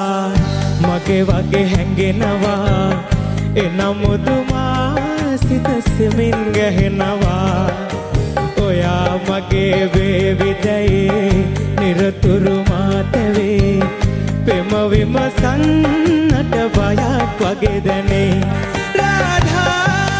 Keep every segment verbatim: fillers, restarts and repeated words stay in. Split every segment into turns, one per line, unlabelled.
මගේ වගේ හැංගෙනවා එනමුදුමා සිත සෙමින් ගැහෙනවා ඔයා මගේ වේවිදයේ නිරතුරු මාතවේ පෙම විමසන්නට බයක් වගේ දැනේ රාධා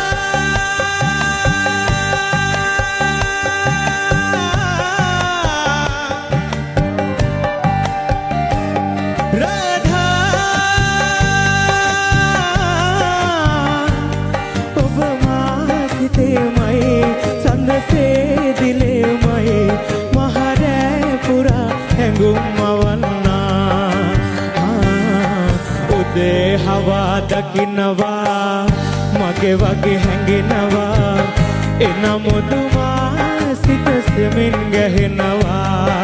සඳසේ දිලෙමයි මහරෑ පුරා හැඟුම් මවන්නා උදේ හවා දකින්නවා මගේ වගේ හැඟෙනවා එනමුදුමා සිත සෙමින් ගැහෙනවා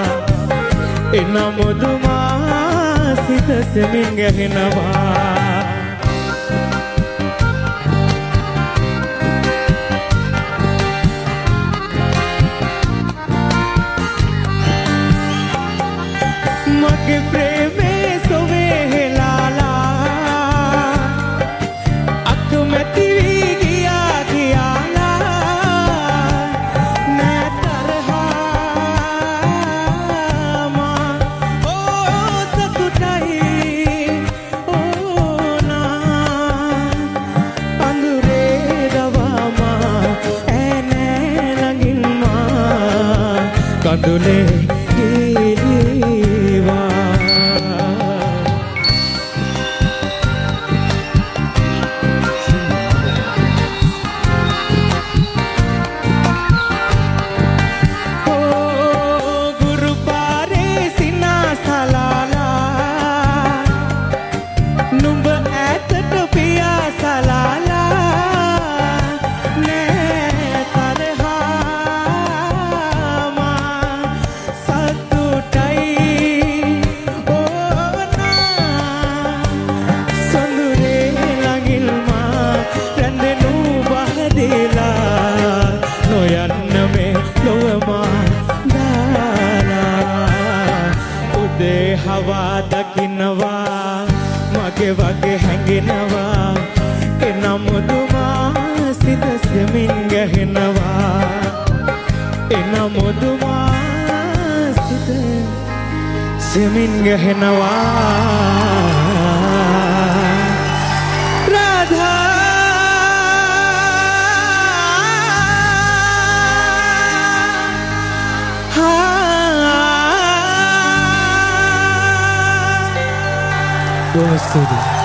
එනමුදුමා සිත සෙමින් ගැහෙනවා මගේ ප්‍රේමේ සොවේ හෙලාලා අකමැති වී ගියා කියලා නෑ තරහා මා ඕ සතුටයි ඕ නා අඳුරේ දවා මා ඈ නෑ ළඟින් මා කඳුලේ හවා දකින්නවා මගේ වගේ හැඟෙනවා එනමුදුමා සිත සෙමින් ගැහෙනවා එනමුදුමා සිත සෙමින් ගැහෙනවා රාධා Boa, Siri.